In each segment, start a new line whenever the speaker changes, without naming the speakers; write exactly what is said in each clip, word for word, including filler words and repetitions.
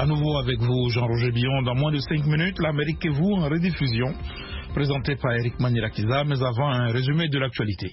À nouveau avec vous, Jean-Roger Billon, dans moins de cinq minutes, l'Amérique et vous en rediffusion, présenté par Eric Manirakiza, mais avant un résumé de l'actualité.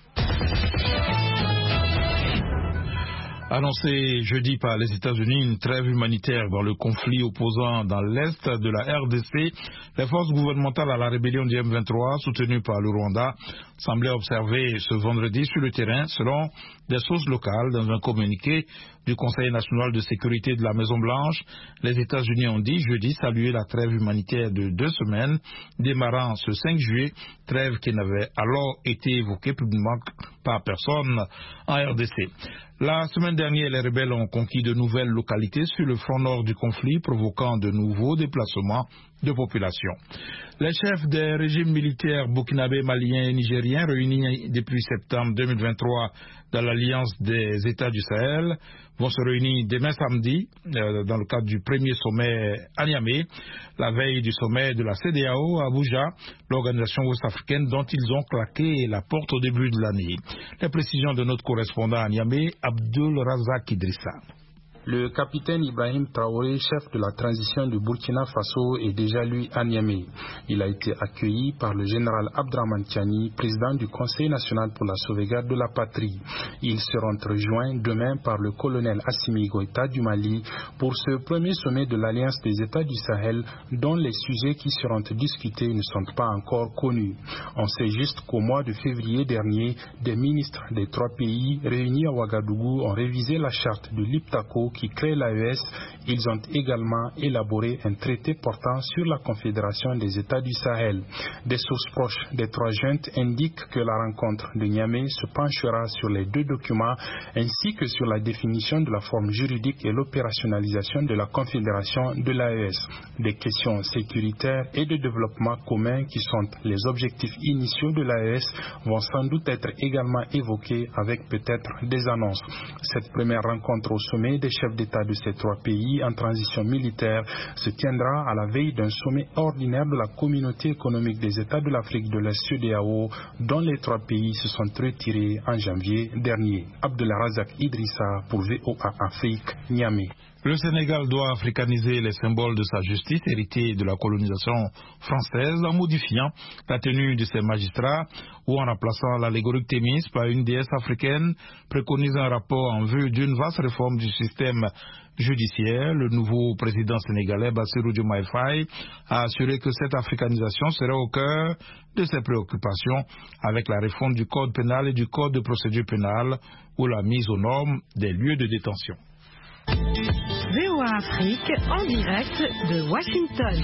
Annoncé jeudi par les États-Unis une trêve humanitaire dans le conflit opposant dans l'Est de la R D C, les forces gouvernementales à la rébellion du M vingt-trois, soutenues par le Rwanda, semblaient observer ce vendredi sur le terrain, selon des sources locales. Dans un communiqué du Conseil national de sécurité de la Maison-Blanche, les États-Unis ont dit jeudi saluer la trêve humanitaire de deux semaines, démarrant ce cinq juillet, trêve qui n'avait alors été évoquée publiquement par personne en R D C. La semaine dernière, les rebelles ont conquis de nouvelles localités sur le front nord du conflit, provoquant de nouveaux déplacements de population. Les chefs des régimes militaires burkinabés, maliens et nigériens réunis depuis septembre deux mille vingt-trois dans l'Alliance des États du Sahel vont se réunir demain samedi euh, dans le cadre du premier sommet à Niamey, la veille du sommet de la C D A O à Abuja, l'organisation ouest-africaine dont ils ont claqué la porte au début de l'année. Les précisions de notre correspondant à Niamey, Abdul Razak Idrissa.
Le capitaine Ibrahim Traoré, chef de la transition de Burkina Faso, est déjà lui à Niamey. Il a été accueilli par le général Abdraman Tiani, président du Conseil national pour la sauvegarde de la patrie. Ils seront rejoints demain par le colonel Assimi Goïta du Mali pour ce premier sommet de l'Alliance des États du Sahel, dont les sujets qui seront discutés ne sont pas encore connus. On sait juste qu'au mois de février dernier, des ministres des trois pays réunis à Ouagadougou ont révisé la charte de l'Iptako qui crée l'A E S. Ils ont également élaboré un traité portant sur la Confédération des États du Sahel. Des sources proches des trois juntes indiquent que la rencontre de Niamey se penchera sur les deux documents ainsi que sur la définition de la forme juridique et l'opérationnalisation de la Confédération de l'A E S. Des questions sécuritaires et de développement commun qui sont les objectifs initiaux de l'A E S vont sans doute être également évoqués avec peut-être des annonces. Cette première rencontre au sommet des chefs d'État de ces trois pays en transition militaire se tiendra à la veille d'un sommet ordinaire de la Communauté économique des États de l'Afrique de l'Est C D A O dont les trois pays se sont retirés en janvier dernier. Abdelrazak Idrissa pour V O A Afrique, Niamey.
Le Sénégal doit africaniser les symboles de sa justice héritée de la colonisation française en modifiant la tenue de ses magistrats ou en remplaçant l'allégorique Thémis par une déesse africaine, préconise un rapport en vue d'une vaste réforme du système judiciaire. Le nouveau président sénégalais Bassirou Diomaye Faye a assuré que cette africanisation serait au cœur de ses préoccupations avec la réforme du code pénal et du code de procédure pénale ou la mise aux normes des lieux de détention.
V O A Afrique en direct de Washington.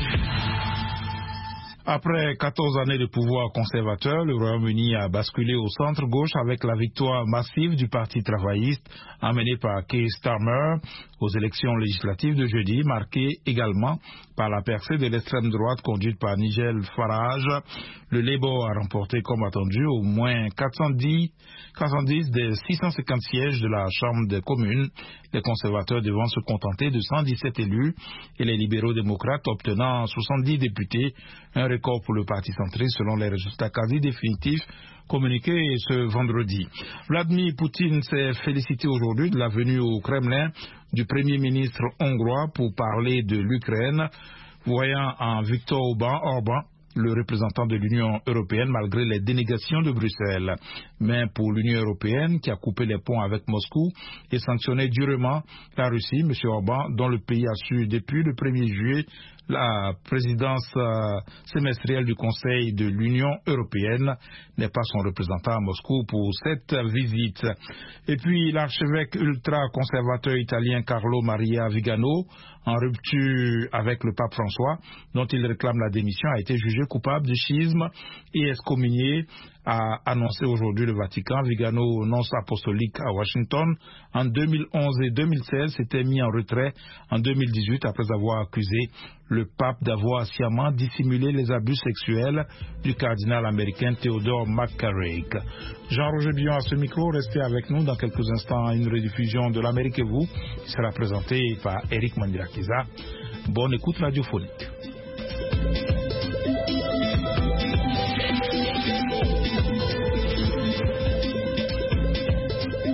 Après quatorze années de pouvoir conservateur, le Royaume-Uni a basculé au centre-gauche avec la victoire massive du Parti travailliste emmené par Keir Starmer aux élections législatives de jeudi, marquée également par la percée de l'extrême droite conduite par Nigel Farage. Le Labour a remporté comme attendu au moins quatre cent dix des six cent cinquante sièges de la Chambre des communes, les conservateurs devant se contenter de cent dix-sept élus et les libéraux démocrates obtenant soixante-dix députés, un record pour le parti centriste selon les résultats quasi définitifs communiqués ce vendredi. Vladimir Poutine s'est félicité aujourd'hui de la venue au Kremlin du Premier ministre hongrois pour parler de l'Ukraine, voyant en Viktor Orban le représentant de l'Union européenne malgré les dénégations de Bruxelles. Mais pour l'Union européenne qui a coupé les ponts avec Moscou et sanctionné durement la Russie, M. Orban, dont le pays a su depuis le premier juillet la présidence euh, semestrielle du Conseil de l'Union européenne, n'est pas son représentant à Moscou pour cette visite. Et puis l'archevêque ultra-conservateur italien Carlo Maria Vigano, en rupture avec le pape François, dont il réclame la démission, a été jugé coupable de schisme et excommunié, a annoncé aujourd'hui le Vatican. Vigano, nonce apostolique à Washington, en deux mille onze et deux mille seize, s'était mis en retrait en deux mille dix-huit après avoir accusé le pape d'avoir sciemment dissimulé les abus sexuels du cardinal américain Theodore McCarrick. Jean-Roger Billon à ce micro, restez avec nous dans quelques instants. Une rediffusion de l'Amérique et vous qui sera présentée par Eric Mandirakiza. Bonne écoute radiophonique.